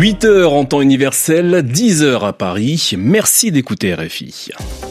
8h en temps universel, 10h à Paris. Merci d'écouter RFI.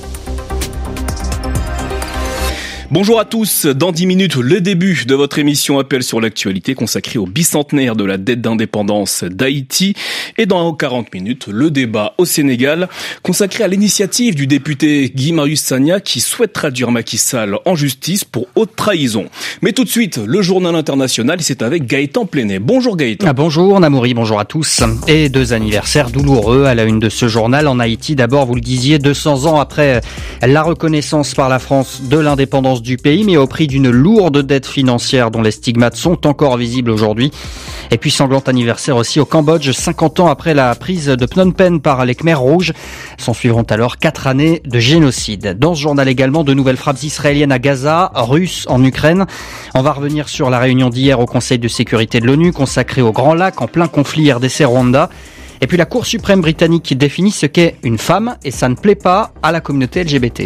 Bonjour à tous, dans 10 minutes, le début de votre émission Appel sur l'actualité consacrée au bicentenaire de la dette d'indépendance d'Haïti. Et dans 40 minutes, le débat au Sénégal consacré à l'initiative du député Guy Marius Sagna qui souhaite traduire Macky Sall en justice pour haute trahison. Mais tout de suite, le journal international, c'est avec Gaëtan Plenet. Bonjour Gaëtan. Bonjour Namouri, bonjour à tous. Et 2 anniversaires douloureux à la une de ce journal en Haïti. D'abord, vous le disiez, 200 ans après la reconnaissance par la France de l'indépendance du pays, mais au prix d'une lourde dette financière dont les stigmates sont encore visibles aujourd'hui. Et puis sanglant anniversaire aussi au Cambodge, 50 ans après la prise de Phnom Penh par les Khmers rouges. S'en suivront alors 4 années de génocide. Dans ce journal également, de nouvelles frappes israéliennes à Gaza, russes en Ukraine. On va revenir sur la réunion d'hier au Conseil de sécurité de l'ONU consacrée au Grand Lac en plein conflit RDC-Rwanda. Et puis la Cour suprême britannique qui définit ce qu'est une femme et ça ne plaît pas à la communauté LGBT.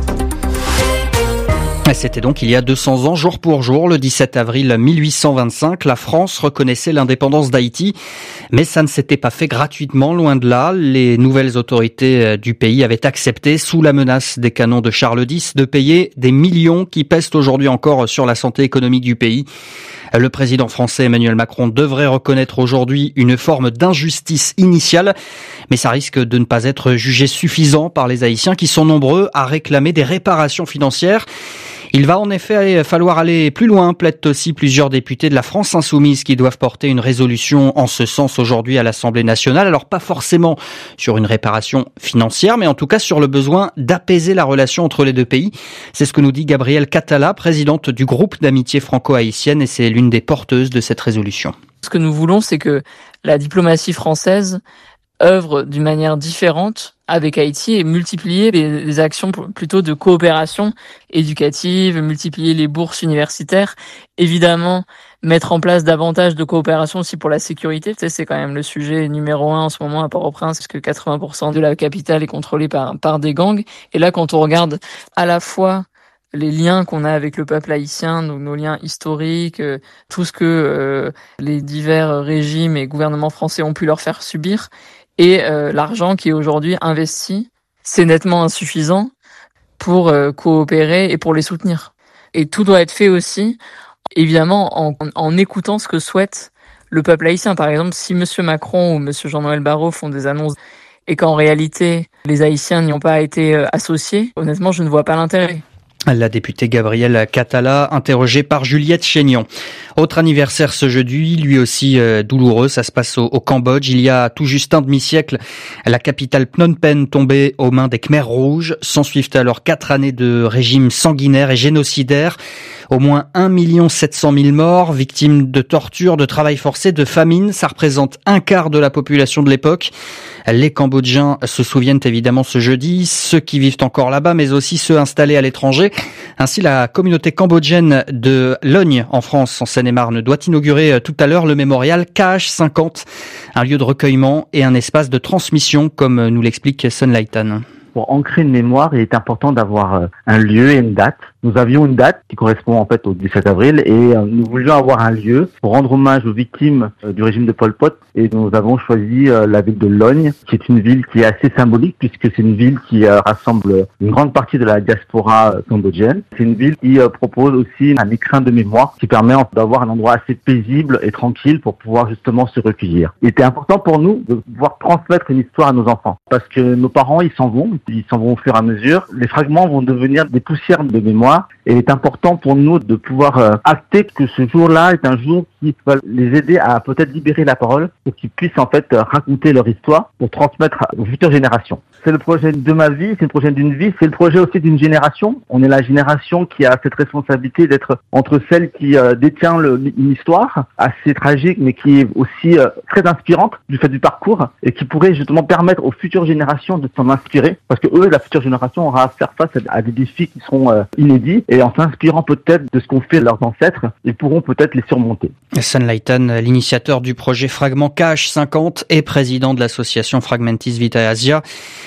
C'était donc il y a 200 ans, jour pour jour, le 17 avril 1825, la France reconnaissait l'indépendance d'Haïti. Mais ça ne s'était pas fait gratuitement, loin de là. Les nouvelles autorités du pays avaient accepté, sous la menace des canons de Charles X, de payer des millions qui pèsent aujourd'hui encore sur la santé économique du pays. Le président français Emmanuel Macron devrait reconnaître aujourd'hui une forme d'injustice initiale, mais ça risque de ne pas être jugé suffisant par les Haïtiens qui sont nombreux à réclamer des réparations financières. Il va en effet falloir aller plus loin, plaident aussi plusieurs députés de la France insoumise qui doivent porter une résolution en ce sens aujourd'hui à l'Assemblée nationale. Alors pas forcément sur une réparation financière, mais en tout cas sur le besoin d'apaiser la relation entre les deux pays. C'est ce que nous dit Gabrielle Catala, présidente du groupe d'amitié franco-haïtienne, et c'est l'une des porteuses de cette résolution. Ce que nous voulons, c'est que la diplomatie française œuvre d'une manière différente avec Haïti et multiplier les actions plutôt de coopération éducative, multiplier les bourses universitaires, évidemment mettre en place davantage de coopération aussi pour la sécurité. Tu sais, c'est quand même le sujet numéro 1 en ce moment à Port-au-Prince, parce que 80% de la capitale est contrôlée par des gangs. Et là, quand on regarde à la fois les liens qu'on a avec le peuple haïtien, nos liens historiques, tout ce que les divers régimes et gouvernements français ont pu leur faire subir, et l'argent qui est aujourd'hui investi, c'est nettement insuffisant pour coopérer et pour les soutenir. Et tout doit être fait aussi, évidemment, en écoutant ce que souhaite le peuple haïtien. Par exemple, si M. Macron ou M. Jean-Noël Barrot font des annonces et qu'en réalité, les Haïtiens n'y ont pas été associés, honnêtement, je ne vois pas l'intérêt. La députée Gabrielle Catala, interrogée par Juliette Chénion. Autre anniversaire ce jeudi, lui aussi douloureux, ça se passe au Cambodge. Il y a tout juste un demi-siècle, la capitale Phnom Penh tombée aux mains des Khmers rouges. S'ensuivent alors 4 années de régime sanguinaire et génocidaire. Au moins 1 700 000 morts, victimes de torture, de travail forcé, de famine. Ça représente un quart de la population de l'époque. Les Cambodgiens se souviennent évidemment ce jeudi, ceux qui vivent encore là-bas, mais aussi ceux installés à l'étranger. Ainsi, la communauté cambodgienne de Logne, en France, en Seine-et-Marne, doit inaugurer tout à l'heure le mémorial KH50, un lieu de recueillement et un espace de transmission, comme nous l'explique Sunlightan. Pour ancrer une mémoire, il est important d'avoir un lieu et une date. Nous avions une date qui correspond en fait au 17 avril et nous voulions avoir un lieu pour rendre hommage aux victimes du régime de Pol Pot, et nous avons choisi la ville de Logne, qui est une ville qui est assez symbolique puisque c'est une ville qui rassemble une grande partie de la diaspora cambodgienne. C'est une ville qui propose aussi un écrin de mémoire qui permet d'avoir un endroit assez paisible et tranquille pour pouvoir justement se recueillir. Il était important pour nous de pouvoir transmettre une histoire à nos enfants parce que nos parents, ils s'en vont au fur et à mesure. Les fragments vont devenir des poussières de mémoire. Et il est important pour nous de pouvoir acter que ce jour-là est un jour qui va les aider à peut-être libérer la parole pour qu'ils puissent en fait raconter leur histoire pour transmettre aux futures générations. C'est le projet de ma vie, c'est le projet d'une vie, c'est le projet aussi d'une génération. On est la génération qui a cette responsabilité d'être entre celle qui détient une histoire assez tragique mais qui est aussi très inspirante du fait du parcours et qui pourrait justement permettre aux futures générations de s'en inspirer parce que eux, la future génération aura à faire face à des défis qui seront inédits et en s'inspirant peut-être de ce qu'ont fait leurs ancêtres, ils pourront peut-être les surmonter. Sunlightan, l'initiateur du projet Fragment KH50 et président de l'association Fragmentis Vitae Asia.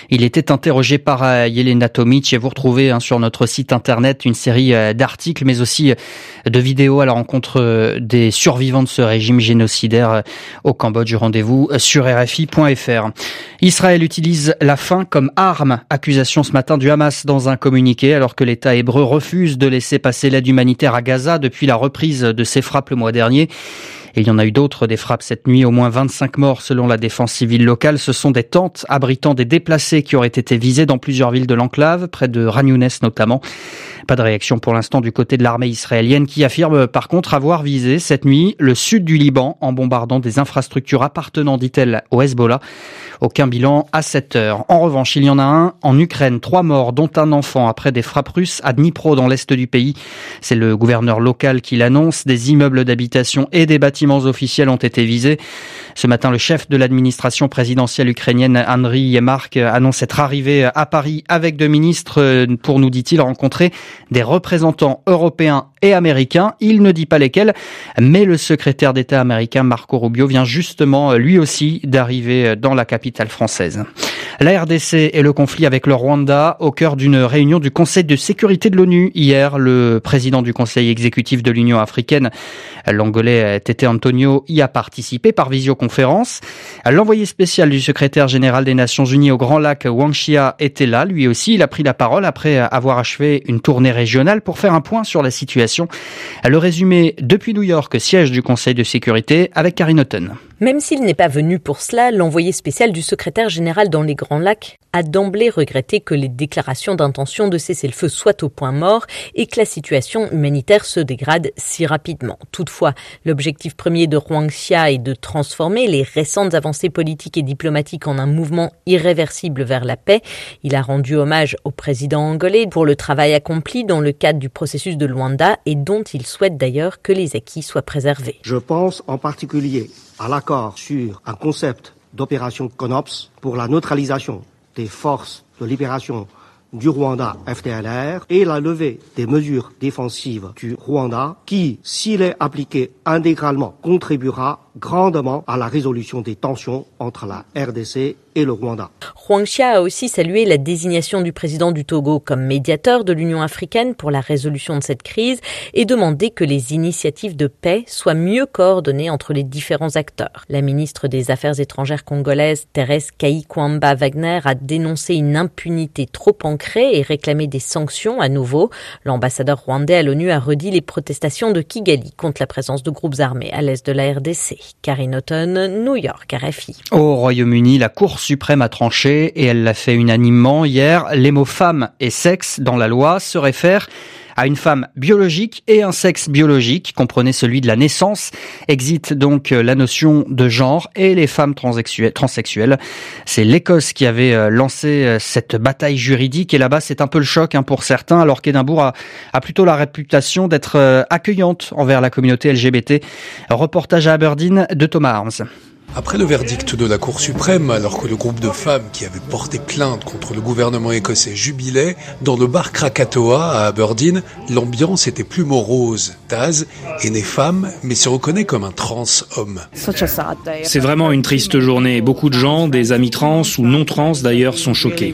Il était interrogé par Yelena Tomic et vous retrouvez sur notre site internet une série d'articles mais aussi de vidéos à la rencontre des survivants de ce régime génocidaire au Cambodge. Rendez-vous sur RFI.fr. Israël utilise la faim comme arme. Accusation ce matin du Hamas dans un communiqué alors que l'État hébreu refuse de laisser passer l'aide humanitaire à Gaza depuis la reprise de ses frappes le mois dernier. Et il y en a eu d'autres, des frappes cette nuit, au moins 25 morts selon la défense civile locale. Ce sont des tentes abritant des déplacés qui auraient été visées dans plusieurs villes de l'enclave, près de Khan Younes notamment. Pas de réaction pour l'instant du côté de l'armée israélienne qui affirme par contre avoir visé cette nuit le sud du Liban en bombardant des infrastructures appartenant, dit-elle, au Hezbollah. Aucun bilan à 7 heures. En revanche, il y en a un en Ukraine, 3 morts dont un enfant après des frappes russes à Dnipro dans l'est du pays. C'est le gouverneur local qui l'annonce. Des immeubles d'habitation et des bâtiments officiels ont été visés. Ce matin, le chef de l'administration présidentielle ukrainienne, Andriy Yermak, annonce être arrivé à Paris avec 2 ministres pour, nous dit-il, rencontrer des représentants européens et américains. Il ne dit pas lesquels, mais le secrétaire d'État américain Marco Rubio vient justement lui aussi d'arriver dans la capitale française. La RDC et le conflit avec le Rwanda au cœur d'une réunion du Conseil de sécurité de l'ONU. Hier, le président du Conseil exécutif de l'Union africaine, l'Angolais Tete Antonio, y a participé par visioconférence. L'envoyé spécial du secrétaire général des Nations Unies au Grand Lac, Wang Chia, était là. Lui aussi, il a pris la parole après avoir achevé une tournée régionale pour faire un point sur la situation. Le résumé depuis New York, siège du Conseil de sécurité, avec Karine Houghton. Même s'il n'est pas venu pour cela, l'envoyé spécial du secrétaire général dans les Grands Lacs a d'emblée regretté que les déclarations d'intention de cesser le feu soient au point mort et que la situation humanitaire se dégrade si rapidement. Toutefois, l'objectif premier de Wang Chia est de transformer les récentes avancées politiques et diplomatiques en un mouvement irréversible vers la paix. Il a rendu hommage au président angolais pour le travail accompli dans le cadre du processus de Luanda et dont il souhaite d'ailleurs que les acquis soient préservés. Je pense en particulier à l'accord sur un concept d'opération CONOPS pour la neutralisation des forces de libération du Rwanda FDLR et la levée des mesures défensives du Rwanda qui, s'il est appliqué intégralement, contribuera grandement à la résolution des tensions entre la RDC et le Rwanda. Wang Chia a aussi salué la désignation du président du Togo comme médiateur de l'Union africaine pour la résolution de cette crise et demandé que les initiatives de paix soient mieux coordonnées entre les différents acteurs. La ministre des Affaires étrangères congolaise, Thérèse Kayi-Kwamba Wagner, a dénoncé une impunité trop ancrée et réclamé des sanctions à nouveau. L'ambassadeur rwandais à l'ONU a redit les protestations de Kigali contre la présence de groupes armés à l'est de la RDC. Karine Houghton, New York, RFI. Au Royaume-Uni, la Cour suprême a tranché et elle l'a fait unanimement hier. Les mots femme et sexe dans la loi se réfèrent à une femme biologique et un sexe biologique, comprenez celui de la naissance. Existe donc la notion de genre et les femmes transsexuelles. C'est l'Écosse qui avait lancé cette bataille juridique et là-bas c'est un peu le choc pour certains, alors qu'Édimbourg a plutôt la réputation d'être accueillante envers la communauté LGBT. Reportage à Aberdeen de Thomas Arms. Après le verdict de la Cour suprême, alors que le groupe de femmes qui avait porté plainte contre le gouvernement écossais jubilait, dans le bar Krakatoa à Aberdeen, l'ambiance était plus morose. Taz est née femme, mais se reconnaît comme un trans-homme. C'est vraiment une triste journée. Beaucoup de gens, des amis trans ou non trans d'ailleurs, sont choqués.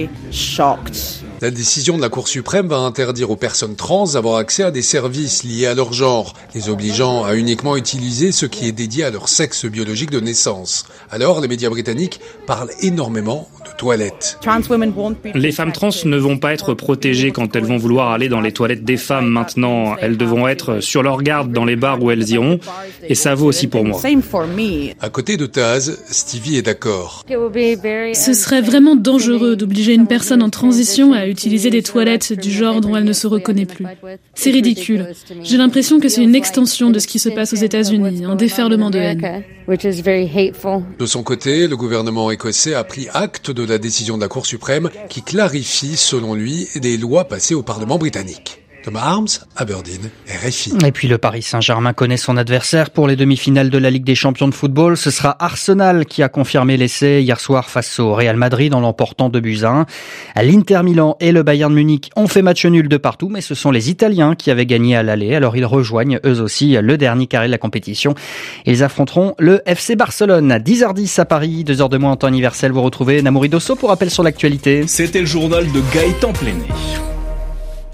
La décision de la Cour suprême va interdire aux personnes trans d'avoir accès à des services liés à leur genre, les obligeant à uniquement utiliser ce qui est dédié à leur sexe biologique de naissance. Alors, les médias britanniques parlent énormément de toilettes. Les femmes trans ne vont pas être protégées quand elles vont vouloir aller dans les toilettes des femmes maintenant. Elles devront être sur leur garde dans les bars où elles iront, et ça vaut aussi pour moi. À côté de Taz, Stevie est d'accord. Ce serait vraiment dangereux d'obliger une personne en transition à utiliser des toilettes du genre dont elle ne se reconnaît plus. C'est ridicule. J'ai l'impression que c'est une extension de ce qui se passe aux États-Unis, un déferlement de haine. De son côté, le gouvernement écossais a pris acte de la décision de la Cour suprême qui clarifie, selon lui, des lois passées au Parlement britannique. Thomas Arms, Aberdeen, RFI. Et puis le Paris Saint-Germain connaît son adversaire pour les demi-finales de la Ligue des Champions de football. Ce sera Arsenal qui a confirmé l'essai hier soir face au Real Madrid en l'emportant 2-1. L'Inter Milan et le Bayern de Munich ont fait match nul de partout, mais ce sont les Italiens qui avaient gagné à l'aller. Alors ils rejoignent eux aussi le dernier carré de la compétition. Ils affronteront le FC Barcelone à 10h10 à Paris, 2 heures de moins en temps universel. Vous retrouvez Namouri Dosso pour rappel sur l'actualité. C'était le journal de Gaëtan Pléné.